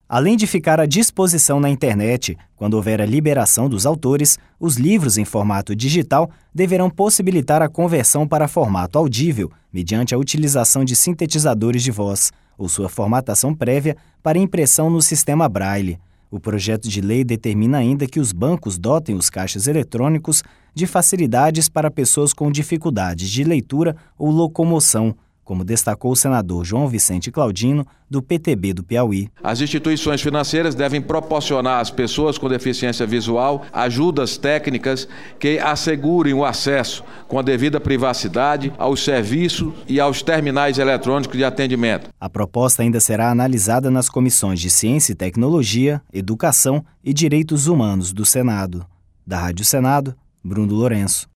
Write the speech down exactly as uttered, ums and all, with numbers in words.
Além de ficar à disposição na internet, quando houver a liberação dos autores, os livros em formato digital deverão possibilitar a conversão para formato audível, mediante a utilização de sintetizadores de voz, ou sua formatação prévia para impressão no sistema Braille. O projeto de lei determina ainda que os bancos dotem os caixas eletrônicos de facilidades para pessoas com dificuldades de leitura ou locomoção, como destacou o senador João Vicente Claudino, do P T B do Piauí. As instituições financeiras devem proporcionar às pessoas com deficiência visual ajudas técnicas que assegurem o acesso com a devida privacidade aos serviços e aos terminais eletrônicos de atendimento. A proposta ainda será analisada nas comissões de Ciência e Tecnologia, Educação e Direitos Humanos do Senado. Da Rádio Senado, Bruno Lourenço.